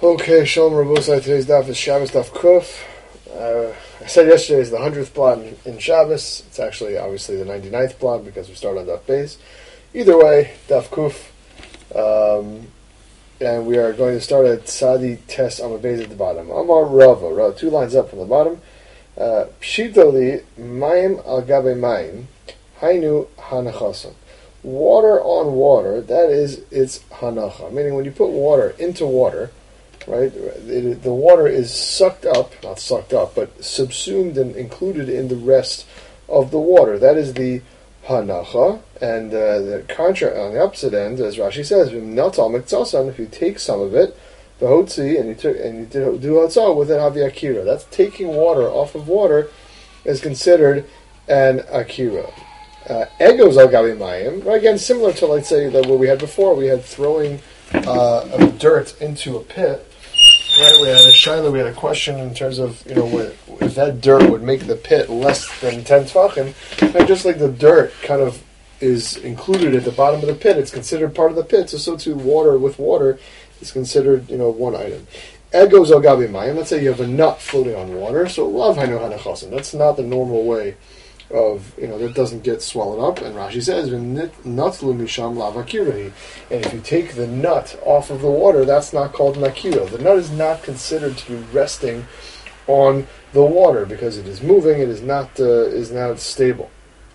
Okay, Shalom Rabosai. Today's daf is Shabbos daf Kuf. I said yesterday is the 100th blot in Shabbos. It's actually obviously the 99th blot because we start on daf Beis. Either way, daf Kuf. And we are going to start at Tzadi Tes Amud Beis at the bottom. Amar Rava, 2 lines up from the bottom. Pshitoli Mayim al Gabe Mayim Hainu Hanachasan. Water on water, that is its hanacha. Meaning when you put water into water, right, the water is not sucked up, but subsumed and included in the rest of the water. That is the hanacha. And the contrary, on the opposite end, as Rashi says, if you take some of it, the hotzi, and you do hatzah with it, havi akira. That's taking water off of water is considered an akira. Egos al gabi mayim, right? Again, similar to, let's say, what we had before. We had throwing dirt into a pit. Right, we had a shaila, we had a question in terms of, if that dirt would make the pit less than 10 tefachim, and just like the dirt kind of is included at the bottom of the pit, it's considered part of the pit, so too water with water is considered, one item. Egos al gabi mayim, let's say you have a nut floating on water, so lav hainu hanachasan, that's not the normal way of, that doesn't get swallowed up, and Rashi says, natlu misham lav akirahi. And if you take the nut off of the water, that's not called an akira. The nut is not considered to be resting on the water because it is moving, it is not stable.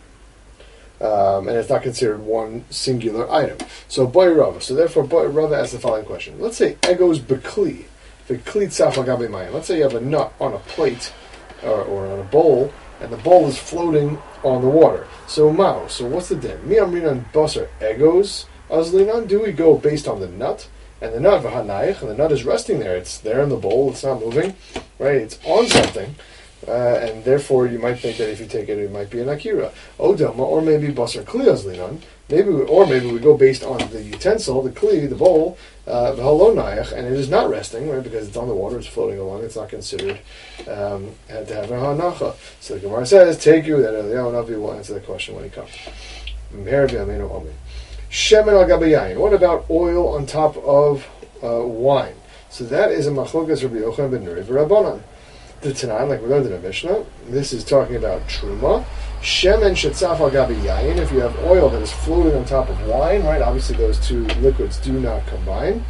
And it's not considered one singular item. So Boy Rava. So therefore Boy Rava asks the following question. Let's say egos bekli, bekli tzaf agabe mayim. Let's say you have a nut on a plate or on a bowl, and the bowl is floating on the water. So what's the din? Mi amrinan basar egos azlinan. Do we go based on the nut? And the nut v'hanayich, and the nut is resting there. It's there in the bowl. It's not moving, right? It's on something, and therefore you might think that if you take it, it might be an akira. Odama, or maybe basar kli azlinan. Maybe we go based on the utensil, the kli, the bowl, v'halonayich, and it is not resting, right? Because it's on the water, it's floating along. It's not considered to have a hanacha. So the Gemara says, "Take you that Eliyahu Navi will answer the question when he comes." Shemen al gabe yayin. What about oil on top of wine? So that is a machlokas Rabbi Yochanan ben Nuri v'Rabbanan. The Tanan, like we learned in the Mishnah, this is talking about truma. Shemen shetzaf al gabi yayin. If you have oil that is floating on top of wine, right? Obviously, those two liquids do not combine.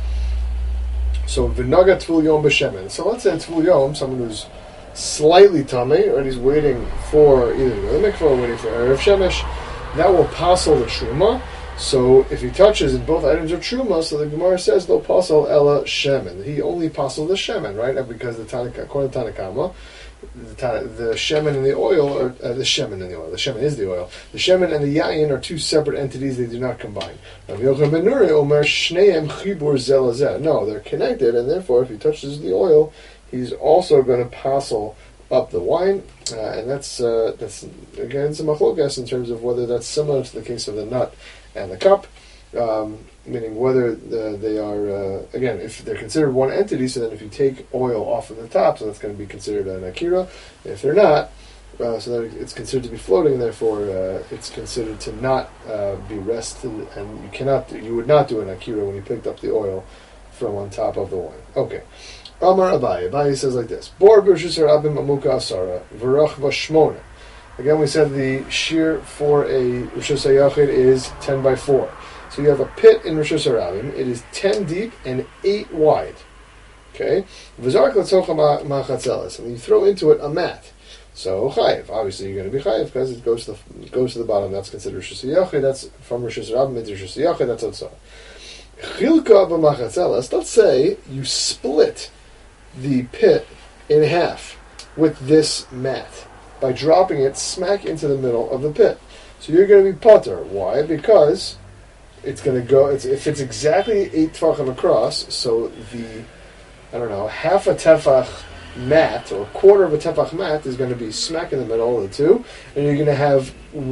So v'naga tvul yom b'shemen. So let's say tvul yom, someone who's slightly tummy, right? He's waiting for either to go to the mikvah or waiting for erev shemesh. That will passel the truma. So if he touches and both items are truma, so the Gemara says lo pasal ella shemen. He only pasal the shemen, right? Because according to Tanakama, the shemen and the oil are the shemen and the oil. The shemen is the oil. The shemen and the yayin are two separate entities; they do not combine. Rabbi Yochanan ben Nuri omer shneim chibur zel hazeh. No, they're connected, and therefore, if he touches the oil, he's also going to passel up the wine, and that's again some machlokas in terms of whether that's similar to the case of the nut and the cup, meaning whether they are, again, if they're considered one entity, so then if you take oil off of the top, so that's going to be considered an akira. If they're not, so that it's considered to be floating, therefore it's considered to not be rested, and you would not do an akira when you picked up the oil from on top of the wine. Okay. Amar Abaye says like this: Bor b'rishus harabim amuka asara v'rach v'shmona. Again, we said the shear for a Rishus HaYachid is 10 by 4. So you have a pit in Rishus HaRabim. It is 10 deep and 8 wide. Okay? V'zark l'tzocha ma'chatzeles. And you throw into it a mat. So, chayiv. Obviously, you're going to be chayiv because it goes to the bottom. That's considered Rishus HaYachid. That's from Rishus HaRabim into Rishus HaYachid. That's outside. Chilka b'ma'chatzeles. Let's say you split the pit in half with this mat by dropping it smack into the middle of the pit. So you're going to be potter. Why? Because it's going to go, if it's exactly 8 tefachim across, so half a tefach mat, or a quarter of a tefach mat, is going to be smack in the middle of the two, and you're going to have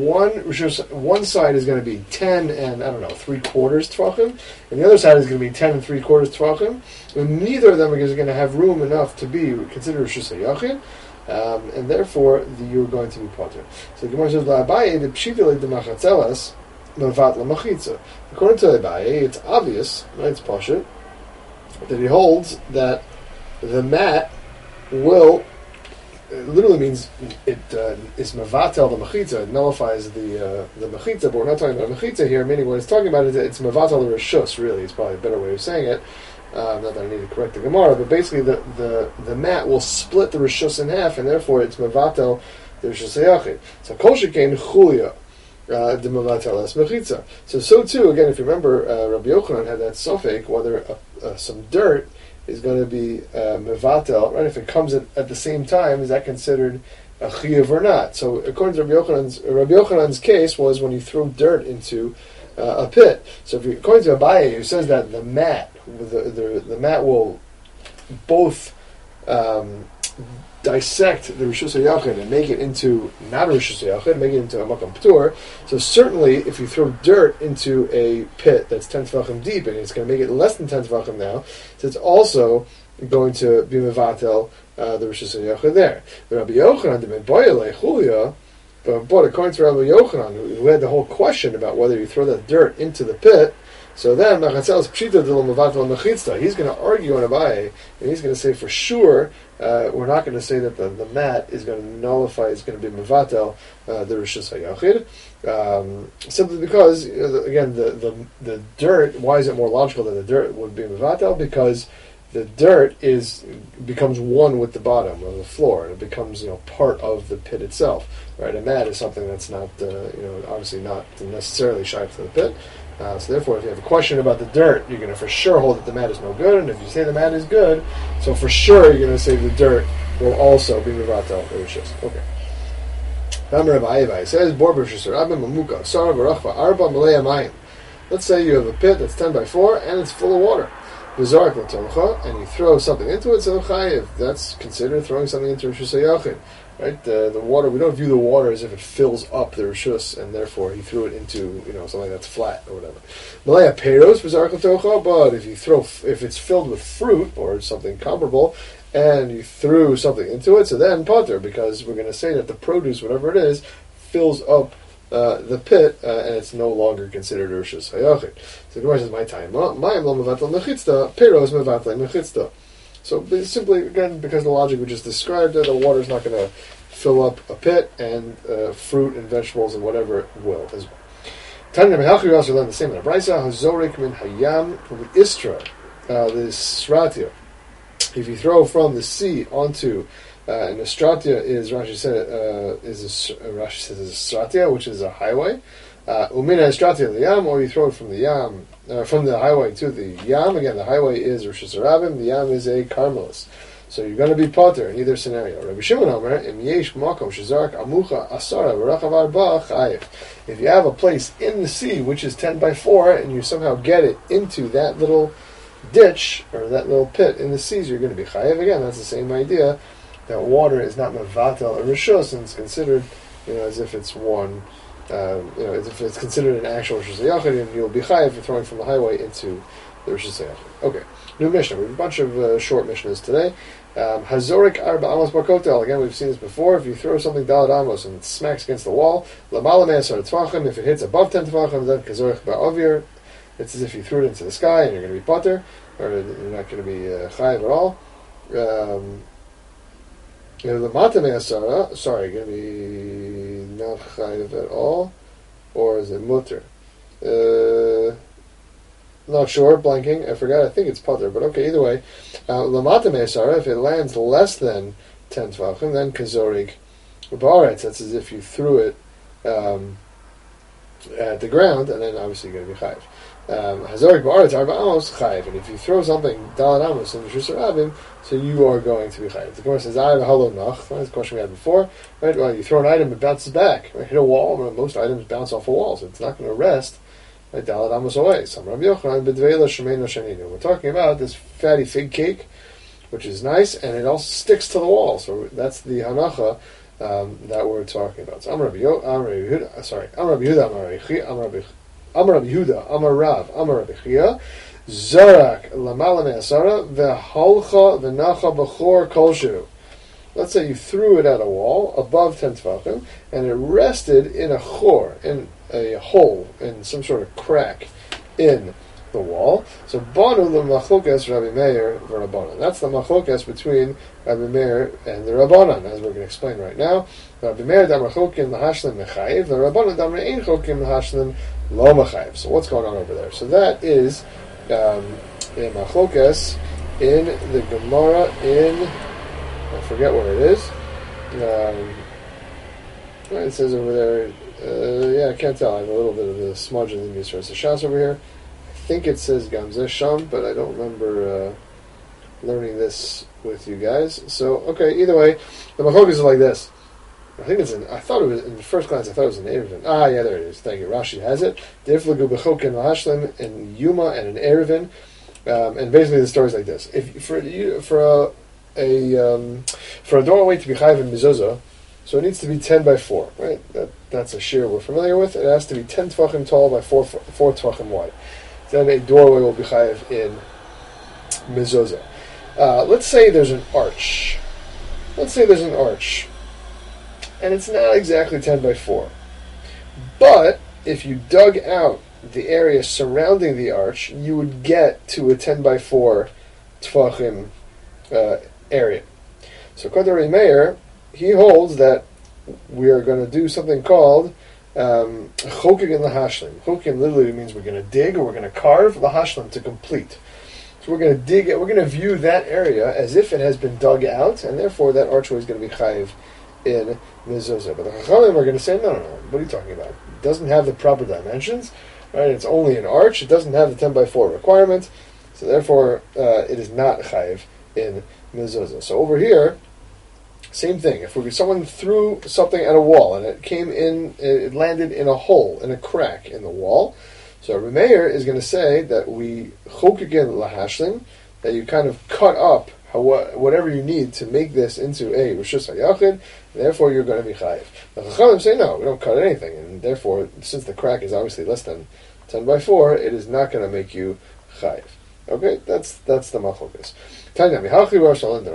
one side is going to be 10 and, 3/4 tefachim, and the other side is going to be 10 and 3/4 tefachim, and neither of them is going to have room enough to be considered Rishus HaYachid, and therefore you're going to be potter. So the Gemara says, "La'abaye the pshitele de machatzelas levat lamachitza." According to Abaye, it's obvious, right? It's pashut that he holds that the mat will, it literally means it is mevatel the mechitza. It nullifies the mechitza, but we're not talking about mechitza here. Meaning, what it's talking about is it's mevatel the reshus. Really, it's probably a better way of saying it. Not that I need to correct the Gemara, but basically the mat will split the reshus in half, and therefore it's mevatel the reshus hayachid. So kol shekain chulia the mevatel es mechitza. So too again, if you remember, Rabbi Yochanan had that suffix whether some dirt is going to be mevatel, right? If it comes at the same time, is that considered a chiyuv or not? So according to Rabbi Yochanan's case was when you throw dirt into a pit. So if according to Abaye, who says that the mat will both dissect the Rishus HaYachid and make it into not a Rishus HaYachid, make it into a Makam P'tur. So certainly, if you throw dirt into a pit that's 10 Tefachim deep, and it's going to make it less than 10 Tefachim now, so it's also going to be Mevatel the Rishus HaYachid there. But Rabbi Yochanan, the Medboyele Chulia, but according to Rabbi Yochanan, who had the whole question about whether you throw that dirt into the pit, so then Machatzel's Pshita Dil Mevatel Mechitzta, he's going to argue on Abaye, and he's going to say for sure, we're not going to say that the mat is going to nullify, it's going to be Mevatel the Rishus HaYachid, simply because, again, the dirt, why is it more logical that the dirt would be Mevatel? Because the dirt becomes one with the bottom of the floor, and it becomes part of the pit itself. Right, a mat is something that's not obviously not necessarily shy to the pit. So therefore, if you have a question about the dirt, you're going to for sure hold that the mat is no good, and if you say the mat is good, so for sure you're going to say the dirt will also be mevatel rishus. Okay. It says let's say you have a pit that's 10 by 4 and it's full of water. And you throw something into it, so chayiv. That's considered throwing something into Rishus HaYachid. Right? The water, we don't view the water as if it fills up the Rishus, and therefore he threw it into something that's flat or whatever. Malaya Peiros, but if it's filled with fruit or something comparable, and you threw something into it, so then potter, because we're going to say that the produce, whatever it is, fills up the pit, and it's no longer considered Rishus HaYachid. So the Gemara says, "My time, ma'im lo mevatel mechitzta, peiros mevatel mechitzta." So simply, again, because the logic we just described, the water is not going to fill up a pit, and fruit and vegetables and whatever will as well. Tanya Mehalchi, we also learn the same in the Brisa. Hazorik min hayam istra, the stratia. If you throw from the sea onto and the stratia is Rashi said Rashi says is a stratia, which is a highway. Umina stratia the yam, or you throw it from the yam, from the highway to the yam. Again, the highway is Rosh Hashanah, the yam is a Carmelis. So you're going to be potter in either scenario. Rabbi Shimon Omer, im yesh makom shezark amucha asara v'rachav arba chayiv. If you have a place in the sea which is 10 by 4, and you somehow get it into that little ditch or that little pit in the seas, you're going to be chayiv. Again, that's the same idea. That water is not mevatel or rishus, and it's considered, as if it's one, as if it's considered an actual rishus hayachid, and you'll be chayiv for throwing from the highway into the rishus hayachid. Okay, new mishnah. We have a bunch of short mishnahs today. Hazorik arba amos bakotel. Again, we've seen this before. If you throw something dalad amos and it smacks against the wall, lamala me'asar tefachim. If it hits above 10 tefachim, then kazorik ba'ovir. It's as if you threw it into the sky, and you're going to be potter, or you're not going to be chayiv at all. The mata me'asara, sorry, going to be not chayiv at all, or is it mutter? Not sure, blanking, I forgot, I think it's potter, but okay, either way. Lamata me'asara, if it lands less than 10 tvachim, then kazorig ba'aretz, that's as if you threw it at the ground, and then obviously you're going to be chayiv. Hazorik ba'aretz arba amos chayiv, and if you throw something dalad amos in the Rishus Rabim, so you are going to be chayiv. The Gemara says, "I have a halo nach." That's the question we had before. Right? Well, you throw an item, it bounces back. Right? Hit a wall. Most items bounce off a wall, so it's not going to rest. Right? Dalad amos away. Some Rabbi Yochanan b'dveila shemeino shaninu. We're talking about this fatty fig cake, which is nice, and it also sticks to the wall. So that's the hanacha that we're talking about. So Amar Rabbi Yehuda, Amar Rav, Amar Rabbi Chia, Zarak lamala me'asara ve'halcha ve'nacha b'chor kolshu. Let's say you threw it at a wall above 10 tefachim, and it rested in a chor, in a hole, in some sort of crack in the wall. So Banu the Machlokas Rabbi Meir v'Rabbanan. That's the Machlokas between Rabbi Meir and the Rabbanan, as we're going to explain right now. Rabbi Meir damar chokim lahashlim mechayiv, the Rabbanan damar ein chokim lahashlim lo mechayiv. So what's going on over there? So that is a Machlokas in the Gemara in, I forget what it is. It says over there, I can't tell. I have a little bit of a smudge in the Yisrael Shas over here. I think it says Gamzeh Sham, but I don't remember learning this with you guys. So, okay, either way, the Machokas is like this. I thought it was, in the first glance, I thought it was an Erevin. Yeah, there it is. Thank you. Rashi has it. Diflagu b'chokin lahashlim in Yuma and an Erevin. And basically the story is like this. If for a doorway to be chayiv in mezuzah, so it needs to be 10 by 4, right? That's a shear we're familiar with. It has to be 10 tvachim tall by 4 tvachim wide. Then a doorway will be chayiv in mezuzah. Let's say there's an arch. And it's not exactly 10 by 4. But if you dug out the area surrounding the arch, you would get to a 10 by 4 tvachim area. So Rabbi Meir, he holds that we are going to do something called choking in lahashlim. Choking literally means we're going to dig or we're going to carve lahashlim to complete. So we're going to dig it. We're going to view that area as if it has been dug out, and therefore that archway is going to be chayiv in mezuzah. But the Chachamim are going to say, no. What are you talking about? It doesn't have the proper dimensions, right? It's only an arch. It doesn't have the 10 by 4 requirement, so therefore it is not chayiv in mezuzah. So over here, same thing. If someone threw something at a wall and it landed in a hole, in a crack in the wall, so Rabbi Meir is going to say that we chokikin lahashlim, that you kind of cut up whatever you need to make this into a rishus hayachid, and therefore you're going to be chayiv. The Chachamim say no, we don't cut anything, and therefore, since the crack is obviously less than 10 by 4, it is not going to make you chayiv. Okay, that's the machlokas. Right, we also learned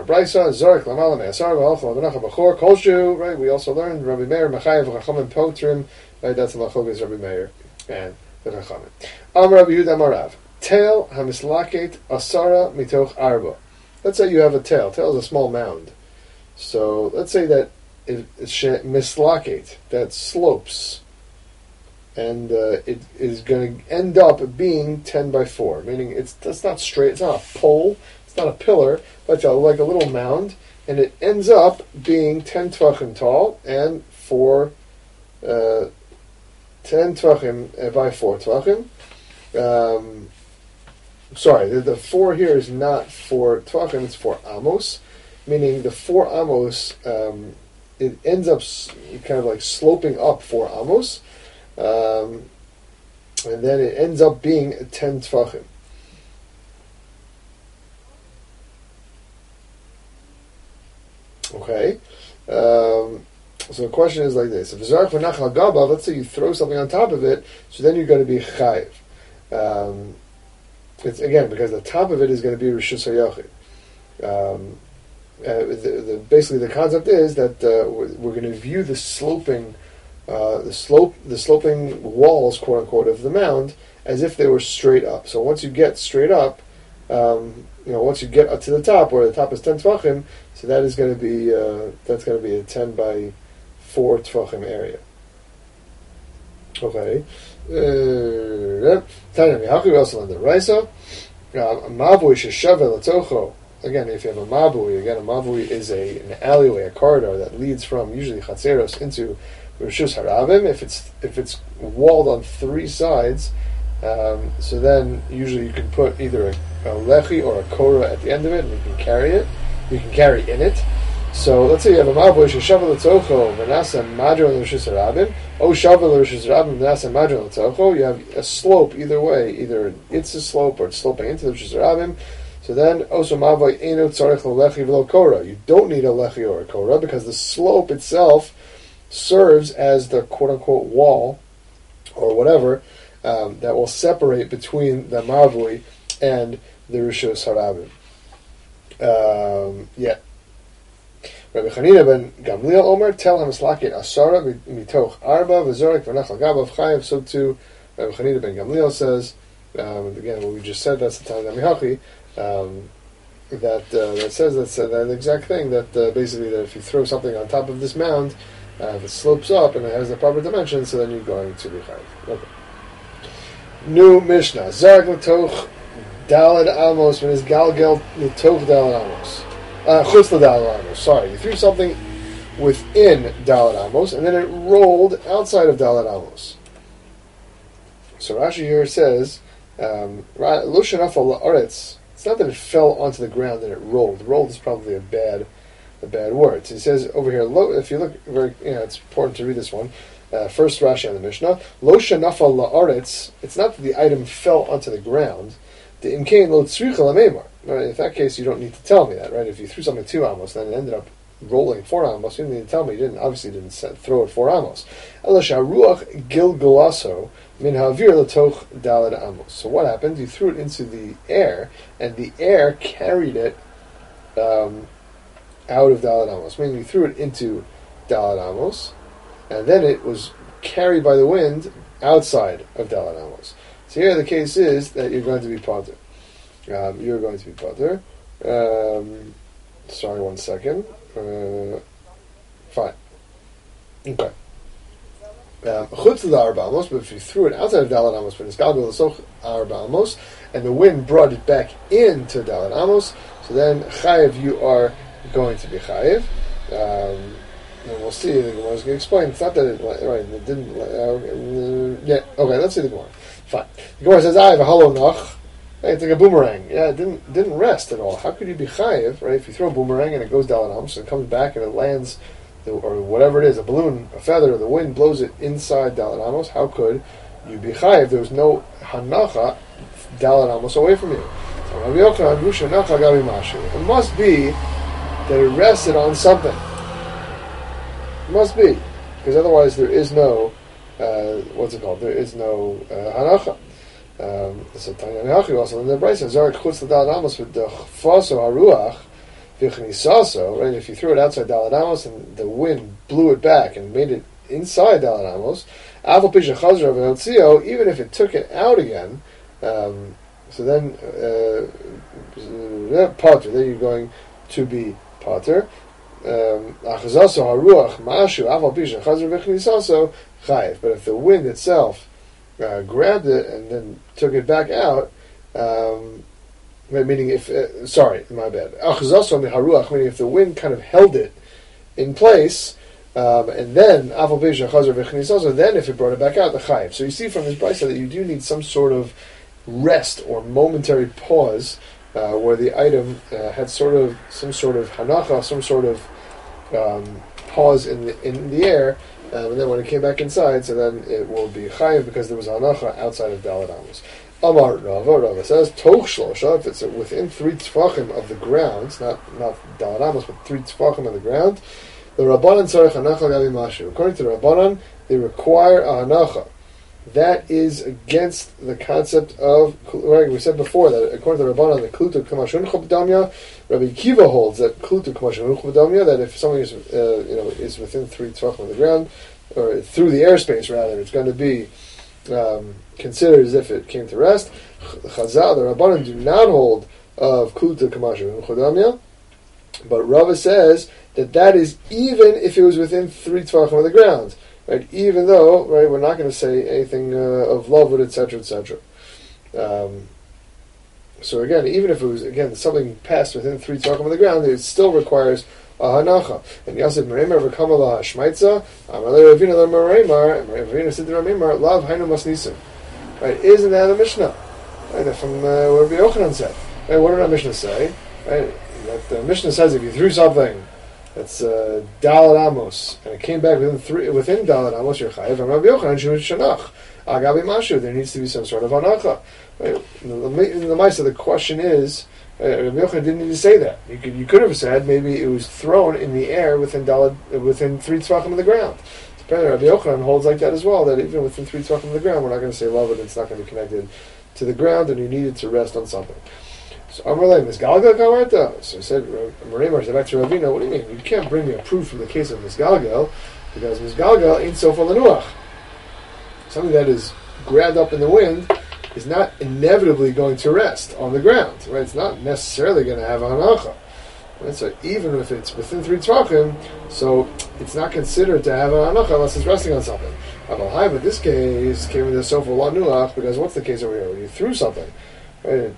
Rabbi Meir, Machayev, Chachamim, Potrim, right, that's the Machlokas, Rabbi Meir, and the Chachamim. Am Rabbi Yehuda Marav, Tail hamislaket asara mitoch arba. Let's say you have a tail. Tail is a small mound. So let's say that it's mislaket, that slopes, and it is going to end up being 10 by 4, meaning it's not straight, it's not a pole, it's not a pillar, but it's like a little mound, and it ends up being 10 tvachim tall and 10 tvachim by 4 tvachim. Sorry, the 4 here is not for tvachim, it's for amos, meaning the 4 amos, it ends up kind of like sloping up 4 amos, and then it ends up being 10 tvachim. Okay, so the question is like this: if let's say you throw something on top of it, so then you're going to be chayiv. It's again because the top of it is going to be rishus hayachid. Basically, the concept is that we're going to view the sloping walls, quote unquote, of the mound as if they were straight up. So once you get straight up, once you get up to the top, where the top is 10 tvachim, so that is going to be that's going to be a 10 by 4 tvachim area. Okay. We also learned the Raisa. Mavui sheshava latocho. Again, if you have a mavui is an alleyway, a corridor that leads from usually chatzeros into rishus harabim. If it's walled on 3 sides, so then usually you can put either a lechi or a korah at the end of it, and you can carry it. You can carry in it. So let's say you have a mavui sheshava latocho v'nasa madro l'rishus harabim. O shava l'rishus harabim v'nasa madro latocho. You have a slope either way. Either it's a slope or it's sloping into the rishus harabim. So then, also mavoi eno tzarech lechi v'lo korah. You don't need a lechi or a korah because the slope itself serves as the quote-unquote wall or whatever that will separate between the mavoi and the rishus harabim. Rabbi Chanina ben Gamliel Omer, tell him slaket asara mitoch arba v'zorek v'nachal gabav chayev. So too, Rabbi Chanina ben Gamliel says Again, what we just said, that's the time that Mihachi, that says that exact thing, that basically that if you throw something on top of this mound, if it slopes up and it has the proper dimensions, so then you're going to be chayiv. Okay. New Mishnah. Zarek l'toch daled amos when is galgel l'toch daled amos. Chutz l'daled amos. Sorry, you threw something within daled amos and then it rolled outside of daled amos. So Rashi here says, lo shenafal la'aretz. It's not that it fell onto the ground and it rolled. Rolled is probably a bad word. So he says over here, if you look very, it's important to read this one. First Rashi on the Mishnah, lo shenafal la'aretz. It's not that the item fell onto the ground. The imkein lo tzricha lamemar. In that case, you don't need to tell me that, right? If you threw something 2 amos, then it ended up rolling 4 amos, you didn't need to tell me. You didn't throw it 4 amos. Ela sharuach gilgulaso min ha'avir l'toch daled amos. So what happened? You threw it into the air, and the air carried it out of daled amos. Meaning you threw it into daled amos, and then it was carried by the wind outside of daled amos. So here the case is that you're going to be pater. You're going to be pater. Sorry, 1 second. Fine. Okay. Chutz l'arba amos, but if you threw it outside of daled amos, but it's galgal l'soch arba amos, and the wind brought it back into daled amos, so then chayiv, you are going to be chayiv. And we'll see. The Gemara is going to explain. It's not that it didn't. Okay. Let's see the Gemara. Fine. The Gemara says, "I have a hollow nach." Hey, it's like a boomerang. Yeah, it didn't rest at all. How could you be chayiv, right? If you throw a boomerang and it goes daled amos and it comes back and it lands, or whatever it is, a balloon, a feather, the wind blows it inside daled amos, how could you be chayiv? There was no hanacha daled amos away from you. It must be that it rested on something. It must be, because otherwise there is no what's it called? There is no hanacha. So Tanya Mehachi also in the Brisa Zarek Chutz l'daled amos with the chfaso haruach v'chnisaso. Right, if you threw it outside daled amos and the wind blew it back and made it inside daled amos, aval pisha chazra v'eltzio, even if it took it out again, so then pater. Then you're going to be pater. Achazaso haruach mashu aval pisha chazra v'chnisaso chayiv. But if the wind itself grabbed it and then took it back out, meaning if my bad. Meaning if the wind kind of held it in place, and then then if it brought it back out, the chayiv. So you see from this brisa that you do need some sort of rest or momentary pause, where the item had some sort of hanacha, some sort of pause in the air. And then when it came back inside, so then it will be chayiv because there was hanacha outside of daled amos. Amar Rava says toch shlosha, if it's within 3 tefachim of the ground, not daled amos, but 3 tefachim of the ground, the Rabbanan tzarich hanacha gabi mashu. According to the Rabbanan, they require a hanacha. That is against the concept of, right, we said before that according to the Rabbanan, the klutu kamashun chobdamya, Rabbi Kiva holds that klutu kamashun chobdamya, that if something is is within 3 tefachim of the ground, or through the airspace rather, it's going to be considered as if it came to rest. Chazal, the Rabbanan do not hold of klutu kamashun chobdamya, but Rava says that is even if it was within 3 tefachim of the ground. Right, even though, right, we're not going to say anything of love, etc., etc. So again, even if it was something passed within 3 tefachim of the ground, it still requires a hanacha. And Yasib Mereimar v'kamala hashmaitza, Amalei Ravina the Mereimar, and Ravina said to Mereimar, Lav hainu masnisim. Right, isn't that the Mishnah? Right, that's from what Rabbi Yochanan said. Right, what did our Mishnah say? Right, that the Mishnah says if you threw something that's daled amos, and it came back within daled amos, you're chayiv. And Rabbi Yochanan shenach agabi mashu. There needs to be some sort of hanacha. Right? In the Maisa, the question is, Rabbi Yochanan didn't need to say that. You could have said maybe it was thrown in the air within 3 tefachim of the ground. Apparently, Rabbi Yochanan holds like that as well. That even within 3 tefachim of the ground, we're not going to say love it. It's not going to be connected to the ground, and you need it to rest on something. So Amalei Misgalgal Kamarta. So I said, Mereimar said back to Ravina, what do you mean? You can't bring me a proof from the case of Misgalgal, because Misgalgal ain't sofa lanuach. Something that is grabbed up in the wind, is not inevitably going to rest on the ground. Right? It's not necessarily going to have a hanacha. Right? So even if it's within 3 tvachim, so it's not considered to have a hanacha unless it's resting on something. But this case came into sofa la nuach, because what's the case over here? When you threw something, right?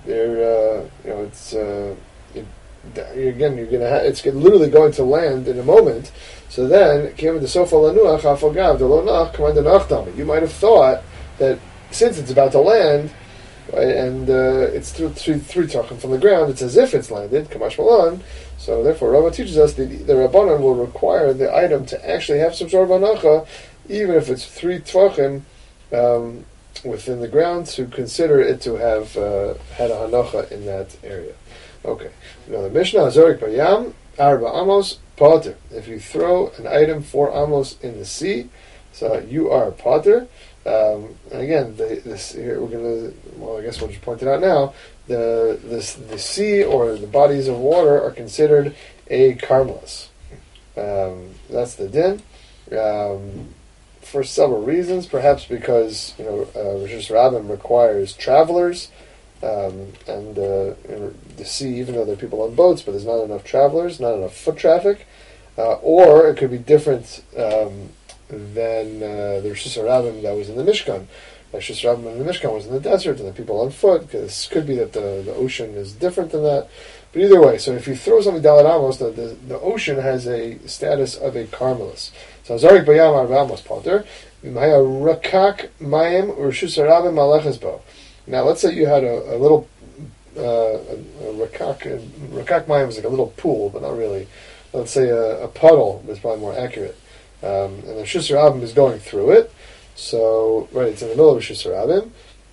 Again, you're gonna it's literally going to land in a moment. So then came into sofa la nuach afagav the lo nach command nachdami. You might have thought that since it's about to land, right, and it's three tachim from the ground, it's as if it's landed, kamash malan. So therefore, Rava teaches us that the Rabbanan will require the item to actually have some sort of hanacha, even if it's 3 tvachim within the ground, to consider it to have had a hanacha in that area. Okay. Now the Mishnah Azorik Bayam Arba Amos Potter. If you throw an item 4 amos in the sea, so you are Potter. And again, this here we're gonna. Well, I guess we'll just point it out now. The sea or the bodies of water are considered a karmelis. That's the din. For several reasons, perhaps because Rishus Rabbim requires travelers, and the sea, even though there are people on boats, but there's not enough travelers, not enough foot traffic, or it could be different than the Rishus Rabbim that was in the Mishkan. The Rishus Rabbim in the Mishkan was in the desert, and the people on foot. Because it could be that the ocean is different than that. But either way, so if you throw something Dalet Amos, the ocean has a status of a karmelis. So Zarik Bayam Arba Amos Potter, Maya Rakak Mayim Rishus Rabbim Malachas Bo. Now, let's say you had a little rakak mayim is like a little pool, but not really. Let's say a puddle is probably more accurate. And the Rishus Rabbim is going through it. So, right, it's in the middle of Rishus Rabbim.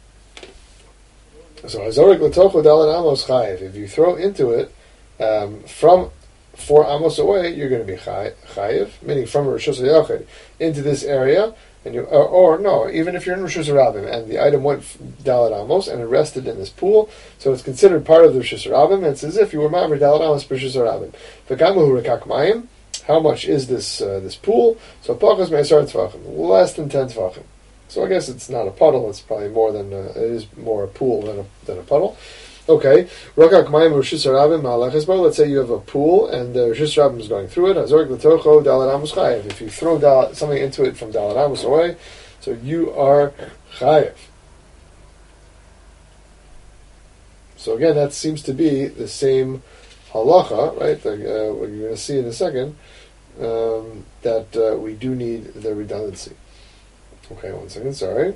So, Hazorik L'tocho Dalet Amos Chayiv. If you throw into it from 4 amos away, you're going to be Chayiv, meaning from Rishus Yachid into this area. And you, or no, even if you're in Rishus Rabbim and the item went Dalet Amos and it rested in this pool, so it's considered part of the Rishus Rabbim, and it's as if you were Ma'amer Dalet Amos Rishus Rabbim. V'gamu Rakak Mayim. How much is this pool? So Pachas Me'asar Tvachim, less than 10 Tvachim. So I guess it's not a puddle. It's probably more than it is more a pool than a puddle. Okay, Rakak Mayim Rishus Rabbim Ma'alachas Bo. Let's say you have a pool and Rishus Rabbim is going through it. Hazorik L'tocho Dalet Amos Chayev. If you throw something into it from Dalet Amos away, so you are Chayev. So again, that seems to be the same halacha, right? What you're going to see in a second, that we do need the redundancy. Okay, 1 second. Sorry.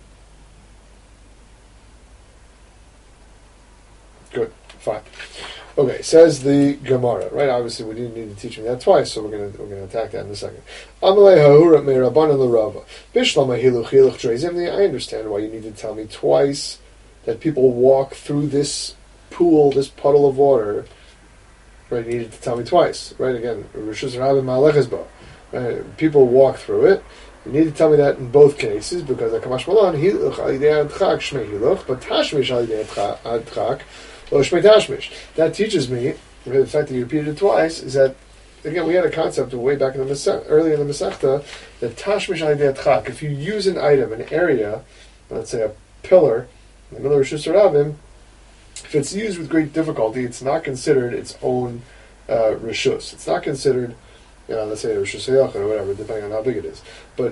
Good, fine. Okay, says the Gemara, right? Obviously, we didn't need to teach me that twice, so we're gonna attack that in a second. Amalei ha'ura me'rabbanan l'rava bishlama hiluch hiluch treizimni. I understand why you need to tell me twice that people walk through this pool, this puddle of water. Right, you needed to tell me twice. Right, again, Rishus Rabbim Ma'alechas Bo. People walk through it. You need to tell me that in both cases, because the Kamash Malan hiluch alidei adchak shmei hiluch, but tashmish alidei adchak. That teaches me, the fact that you repeated it twice, is that, again, we had a concept way back in the early in the Masechta, that tashmish alidei adchak, if you use an item, an area, let's say a pillar, in the middle of Rishus Rabbim, if it's used with great difficulty, it's not considered its own rishus. It's not considered, let's say a rishus hayachid or whatever, depending on how big it is. But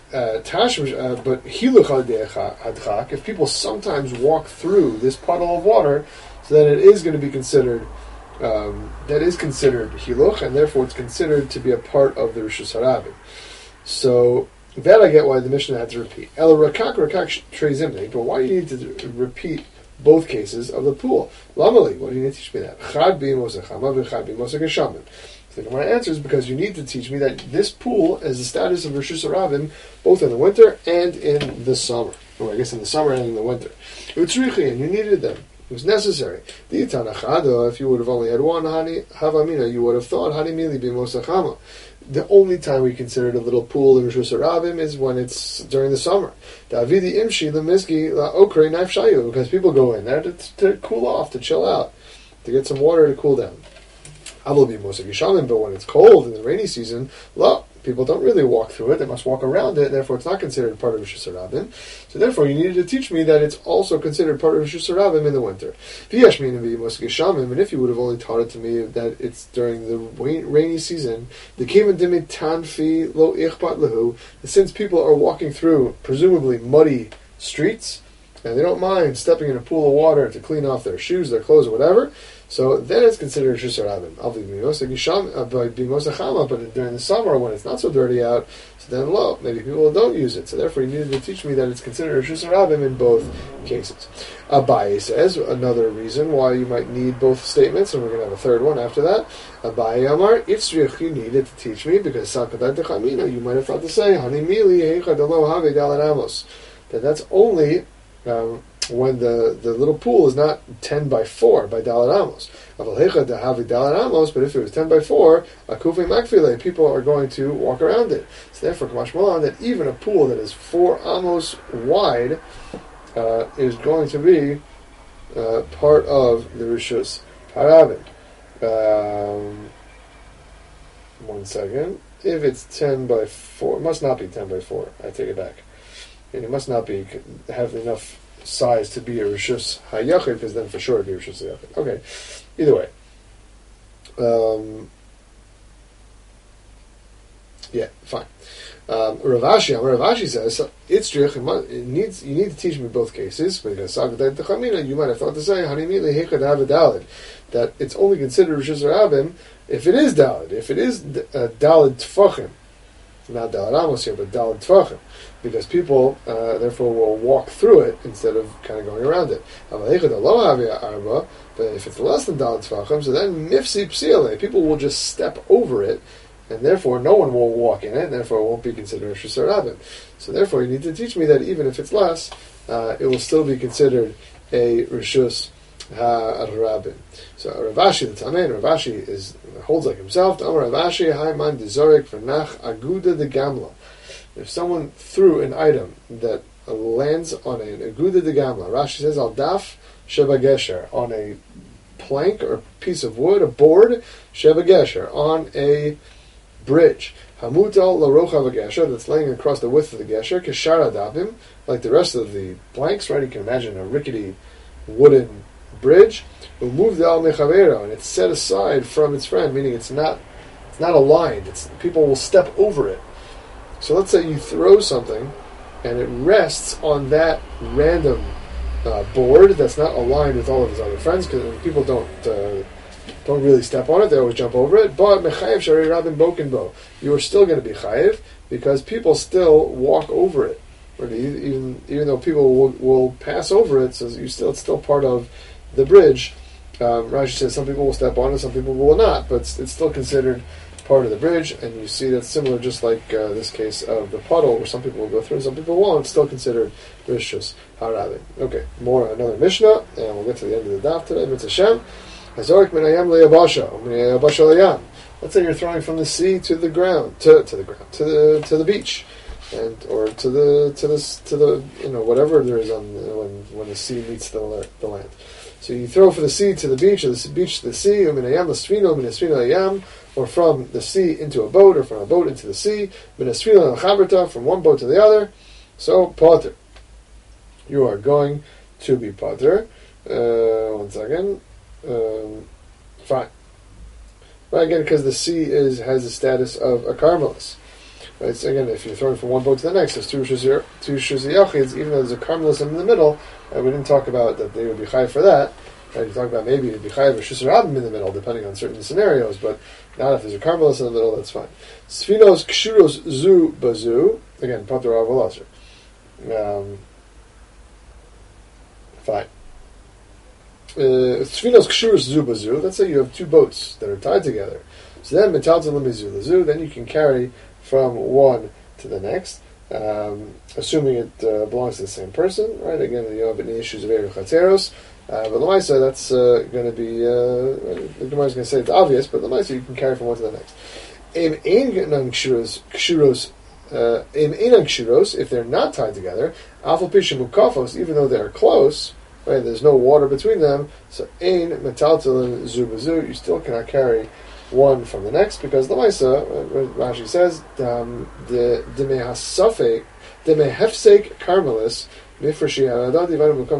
hiluch alidei adchak, if people sometimes walk through this puddle of water, so then it is going to be considered, that is considered hiluch, and therefore it's considered to be a part of the Rishus Rabbim. So that I get why the Mishnah had to repeat. El rakak treizimni, but why do you need to repeat both cases of the pool? Lamali, what do you need to teach me that? Chad b'imos achama v'chad b'imos hageshamin. So the Gemara answers, because you need to teach me that this pool is the status of Rishus Rabbim both in the winter and in the summer. Or I guess in the summer and in the winter. Utzrichi, and you needed them. It was necessary. If you would have only had one havamina, you would have thought hanimili b'imos achama. The only time we considered a little pool in Rishus Rabbim is when it's during the summer. Davidi imshi lemiski laokre knife shayu, because people go in there to cool off, to chill out, to get some water to cool down. But when it's cold in the rainy season, people don't really walk through it; they must walk around it. Therefore, it's not considered part of Rishus Harabim. So, therefore, you needed to teach me that it's also considered part of Rishus Harabim in the winter. And if you would have only taught it to me that it's during the rainy season, since people are walking through presumably muddy streets, and they don't mind stepping in a pool of water to clean off their shoes, their clothes, or whatever, so then it's considered Rishus Harabim. But during the summer, when it's not so dirty out, so then maybe people don't use it. So therefore, you needed to teach me that it's considered Rishus Harabim in both cases. Abaye says another reason why you might need both statements, and we're going to have a third one after that. Abaye Amar, Itzrich, you needed to teach me because you might have thought to say that that's only when the little pool is not 10 by 4 by Dalet Amos. But if it was 10 by 4, people are going to walk around it. So therefore, Kamash Malan, that even a pool that is 4 Amos wide is going to be part of the Rishus Harabim. 1 second. If it's 10 by 4, it must not be 10 by 4. I take it back. And it must not have enough size to be a Rishus HaYachid, because then for sure it'd be a Rishus HaYachid. Okay, either way. Yeah, fine. Ravashi says, you need to teach me both cases, because you might have thought to say, that it's only considered Rishus Harabim if it is Daled. If it is Daled Tfachim, not Daled Amos here, but Daled Tfachim, because people, therefore, will walk through it instead of kind of going around it. But if it's less than Daled Tfachim, so then Mifsi Psile, people will just step over it, and therefore no one will walk in it, and therefore it won't be considered Rishus Harabim. So therefore you need to teach me that even if it's less, it will still be considered a Rishus HaRabim. So Ravashi, the Tamein, Ravashi holds like himself. Amar Ravashi, Haiman Dizorek V'nach Aguda de Gamla. If someone threw an item that lands on an Aguda de Gamla, Rashi says Al Daf Sheba Gesher, on a plank or piece of wood, a board, Sheba Gesher, on a bridge. Hamutal larocha v'gesher, that's laying across the width of the gesher, keshara dabim, like the rest of the planks, right? You can imagine a rickety wooden bridge. Umuvd al mechavero, and it's set aside from its friend, meaning it's not aligned. People will step over it. So let's say you throw something, and it rests on that random board that's not aligned with all of his other friends, because people don't really step on it, they always jump over it, but mechayev shari rabin bokenbo, you are still going to be chayev, because people still walk over it. Even though people will pass over it, so it's still part of the bridge. Rashi says some people will step on it, some people will not, but it's still considered part of the bridge, and you see that's similar, just like this case of the puddle, where some people will go through and some people won't. It's still considered Rishus Harabim. Okay, another Mishnah, and we'll get to the end of the daf today. Mitzvah Shem. Let's say you're throwing from the sea to the ground, to the beach, or to the whatever there is on when the sea meets the land. So you throw from the sea to the beach, or the beach to the sea, or from the sea into a boat, or from a boat into the sea, from one boat to the other. So potter, you are going to be potter. 1 second. Fine. Right, again, because the sea has the status of a carmelis. Right, so again, if you're throwing from one boat to the next, there's two shuzei yachids, even though there's a carmelis in the middle. We didn't talk about that they would be chayiv for that. Right, you talk about maybe it'd be chayiv or Rishus Harabim in the middle, depending on certain scenarios, but not if there's a carmelis in the middle. That's fine. Sfinos kshuros zu bazu, again, pater avolaser. Fine. Sfinos kshuros zu bazu. Let's say you have two boats that are tied together. So then metalta lemizu lazu. Then you can carry from one to the next, assuming it belongs to the same person, right? Again, you don't have any issues of Erev Chatzeros, but Lamaisa, that's going to be, the Gemara is going to say it's obvious, but Lamaisa, you can carry from one to the next. If they're not tied together, Afal Pishim Ukafos, even though they're close, right, there's no water between them, so Ein Metaltalin Zubazu, you still cannot carry one from the next, because the Maisa, Rashi says, the Demehasafek, Demehefsek Carmelis, Mifrashi Haradad, divided become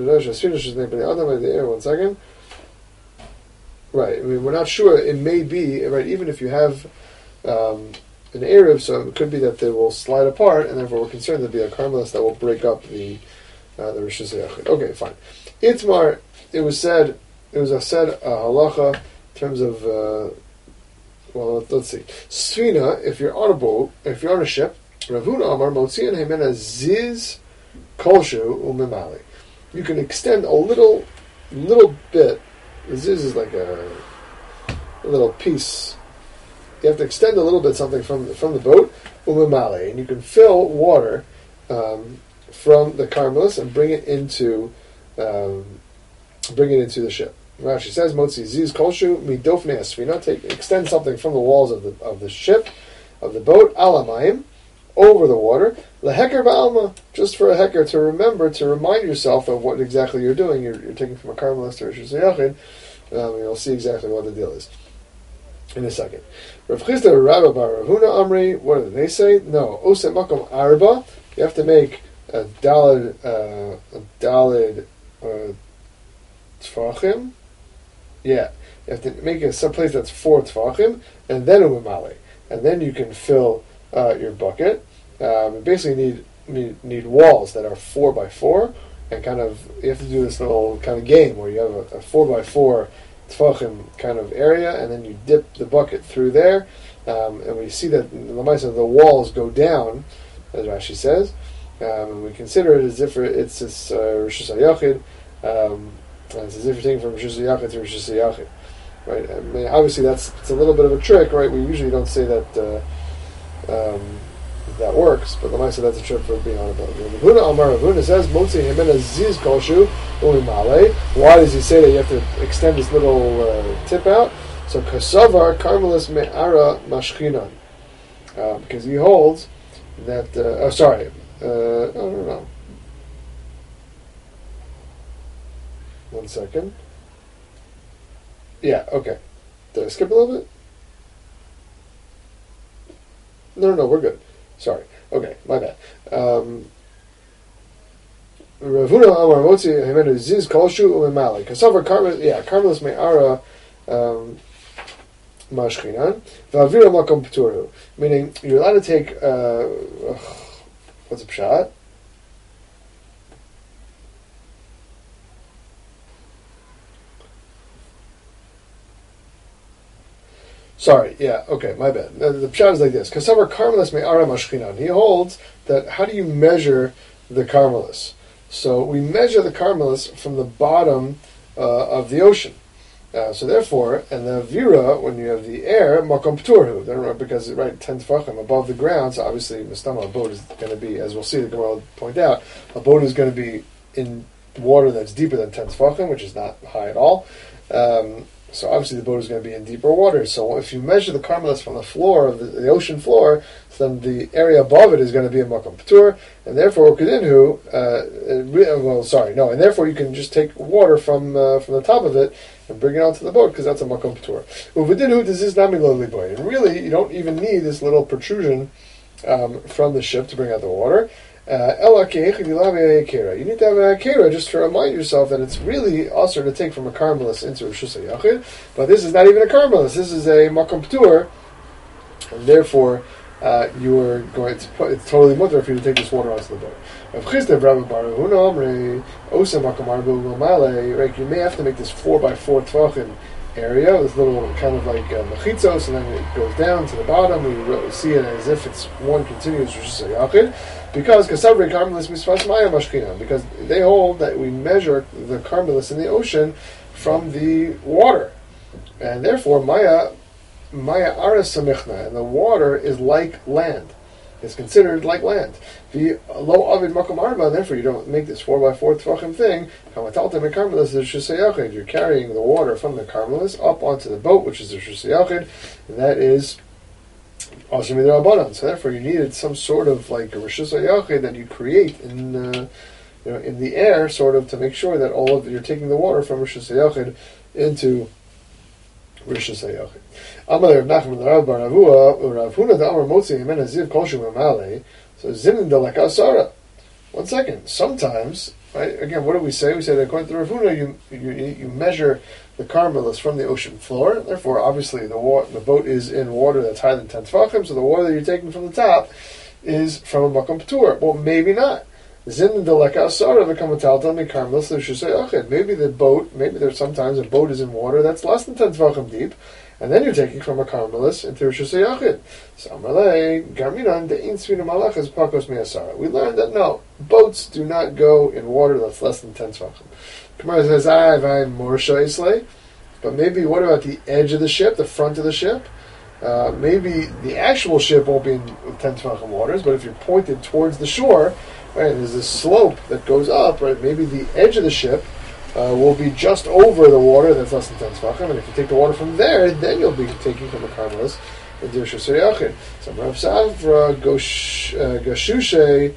1 second. Right, I mean, we're not sure. It may be, right, even if you have an Erev, so it could be that they will slide apart, and therefore we're concerned there'll be a Carmelis that will break up the Rosh Hashanah. Okay, fine. Itmar, it was said halacha in terms of, well, let's see. Sfina, if you're on a boat, if you're on a ship, Ravuna Amar, Motzian Hemena Ziz Kolshu Umimali. You can extend a little bit. The Ziz is like a little piece. You have to extend a little bit something from the boat, Umimali, and you can fill water from the Carmelis and bring it into the ship. Rashi says, "Motzi ziz kolshu midofnei asfina." Extend something from the walls of the ship, of the boat, alamayim, over the water. Leheker ba'alma, just for a heker, to remind yourself of what exactly you're doing. You're taking from a Carmelis to Rosh Hashanah. You'll see exactly what the deal is in a second. Rav Chisda Rabba Bar Ravuna Amri. What do they say? No, Ose Makom Arba. You have to make a dalid tfachim. Yeah, you have to make it someplace that's 4 tfachim, and then umimale, and then you can fill your bucket. You basically need walls that are 4 by 4, and kind of you have to do this little kind of game where you have a 4 by 4 tfachim kind of area, and then you dip the bucket through there, and we see that in the Lamaisa the walls go down, as Rashi says. And we consider it as if it's this Rosh Hashanah. It's as if you're taking from Rosh Hashanah to Rosh Hashanah, right? I mean, obviously it's a little bit of a trick, right? We usually don't say that that works, but the Lamaisa that's a trick for being on about. Ravuna Amar Ravuna says, "Motzi hemena ziz kolshu umimale." Why does he say that you have to extend this little tip out? So kasavar Carmelis me'ara mashchinan, because he holds that. No. 1 second. Yeah, okay. Did I skip a little bit? No, we're good. Sorry. Okay, my bad. Ravuna Amar Motzi Hemenu Ziz Kolshu Umimali. Kasavar Carmelis Me'ara Mashchinan. Va'avira Makom P'turu. Meaning, you're allowed to take what's a pshat? Sorry, yeah, okay, my bad. The pshat is like this. Kasavar Carmelis me'ara mashchinan. He holds that, how do you measure the Carmelis? So we measure the Carmelis from the bottom of the ocean. So therefore, and the vira, when you have the air, makom p'turhu, because right 10 tefachim above the ground, so obviously mistama, a boat is going to be, as we'll see the Gemara will point out, a boat is going to be in water that's deeper than 10 tefachim, which is not high at all. So obviously the boat is going to be in deeper water. So if you measure the Carmelis from the floor of the ocean floor, so then the area above it is going to be a makom p'tur, and therefore and therefore you can just take water from the top of it and bring it onto the boat, because that's a makom p'tur. And really, you don't even need this little protrusion from the ship to bring out the water. You need to have an akera just to remind yourself that it's really also to take from a Carmelis into Rosh Hashanah, but this is not even a Carmelis. This is a makom p'tur, and therefore you are going to put. It's totally mutter for you to take this water onto the boat. You may have to make this 4 by 4 tvachim area, this little kind of like mechitzos, and then it goes down to the bottom. We see it as if it's one continuous Rosh Hashanah. Because they hold that we measure the Carmelis in the ocean from the water, and therefore Maya Aras Samichna, and the water is like land. It's considered like land. The low avid makom arba, therefore you don't make this 4 by 4 tvachim thing. You're carrying the water from the Carmelis up onto the boat, which is the Shusayachid, and that is also midrabanan. So therefore, you needed some sort of like a Rosh Hashanah that you create in the air, sort of, to make sure that you're taking the water from Rosh Hashanah into Rishus HaYachid. Amalei Rav Nachman Rav Bar Avua Rav Huna the Amar Motzi Yemen Ziv Kolshu Mamale. So Zinin Delek Asara. 1 second. Sometimes, right? Again, what do we say? We say that according to Rav Huna, you measure the carmelis from the ocean floor. Therefore, obviously, the boat is in water that's higher than 10 tefachim. So the water that you're taking from the top is from a makom p'tur. Well, maybe not. Zinin Delek Asara v'kamatalta mi carmelis l'Rishus HaYachid. Maybe there's sometimes a boat is in water that's less than 10 tefachim deep. And then you're taking from a carmelis into Rishus HaYachid. Samalei, Garminan, De'in Svina Malachas Pakos Me'asara. We learned that no, boats do not go in water that's less than 10 Tvachim. Gemara says, I'm more Islay. But maybe, what about the edge of the ship, the front of the ship? Maybe the actual ship won't be in 10 Tvachim waters, but if you're pointed towards the shore, right, there's this slope that goes up, right, maybe the edge of the ship will be just over the water that's less than 10 Tvachim, and if you take the water from there, then you'll be taking from the carmelis into Rishus HaYachid. So Rav Savra Gashushe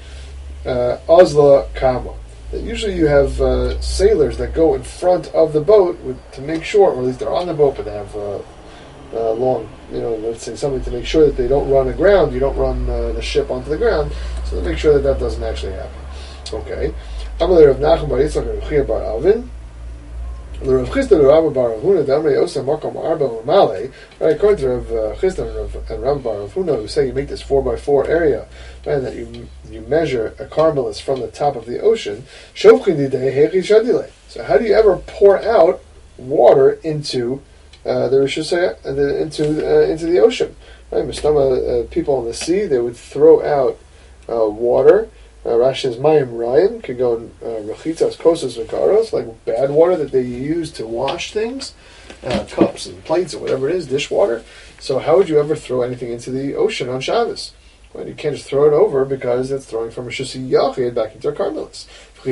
Ozla Kama. That usually you have sailors that go in front of the boat to make sure, or at least they're on the boat, but they have long, let's say something to make sure that they don't run aground, you don't run the ship onto the ground, so to make sure that doesn't actually happen. Okay. Amalei Rav Nachman Bar Yitzchak Rav Chia Bar Alvin. Rav Chisda Rav Bar Rav Huna Damrei Osa Makom Arba Umale. Right, according to Rav Chisda and Rav Bar Rav Huna, who say you make this 4x4 area, right, that you measure a carmelis from the top of the ocean. Shovchin Didei Hechi Shadile. So how do you ever pour out water into the Rishus into the ocean? Right, Mustama, people on the sea, they would throw out water. Rashi says, Mayim Ryan could go in Rachitas, Kosas, Vikaros, like bad water that they use to wash things, cups and plates or whatever it is, dishwater. So how would you ever throw anything into the ocean on Shabbos? Well, you can't just throw it over because it's throwing from Rishus HaYachid back into a carmelis.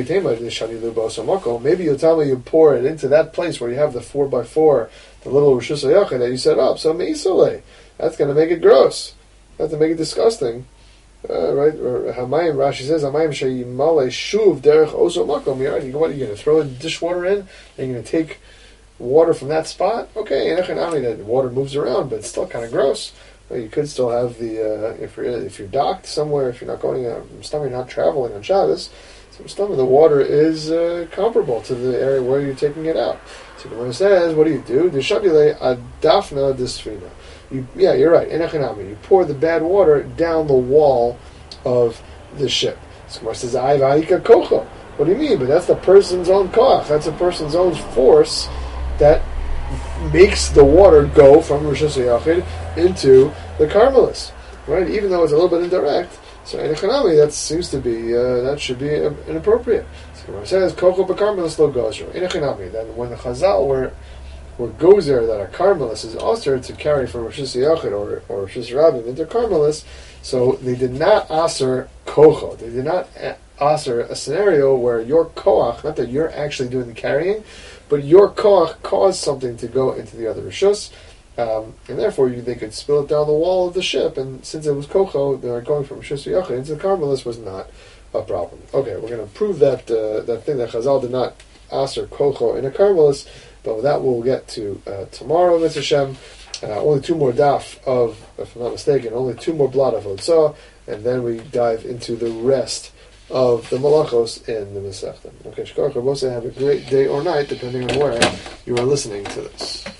Maybe you'll tell me you pour it into that place where you have the 4x4, the little Rishus HaYachid that you set up. So Meisole, that's going to make it gross. That's to make it disgusting. Right? Hamayim, Rashi says, Hamayim sheyimale shuv derech oso makom. What are you going to throw dishwater in? And you're going to take water from that spot? Okay, and that water moves around, but it's still kind of gross. You could still have the if you're docked somewhere, if you're not going you're not traveling on Shabbos. So the water is comparable to the area where you're taking it out. So the Gemara says, what do? Deshabile adafna desfina. You're right. You pour the bad water down the wall of the ship. So Gemara says, kocho. What do you mean? But that's the person's own koach. That's a person's own force that makes the water go from Rishus HaYachid into the carmelis. Right? Even though it's a little bit indirect. So Enechanami, that seems to be, that should be inappropriate. So Gemara says, kocho b'carmelis lo gozer. Enechanami. Then when the Chazal were gozer that a carmelis is also to carry from Rishus HaYachid or Rishus Rabbim into carmelis, so they did not aser kocho. They did not aser a scenario where your koach, not that you're actually doing the carrying, but your koach caused something to go into the other Rishus, and therefore they could spill it down the wall of the ship, and since it was kocho, they were going from Rishus HaYachid into the carmelis was not a problem. Okay, we're going to prove that that thing that Chazal did not aser kocho in a carmelis, but that we'll get to tomorrow, Mr. Shem. Only 2 more daf of, if I'm not mistaken, only 2 more blot of Hotzah, and then we dive into the rest of the Malachos in the Masechta. Okay, Shkar Chabose, have a great day or night, depending on where you are listening to this.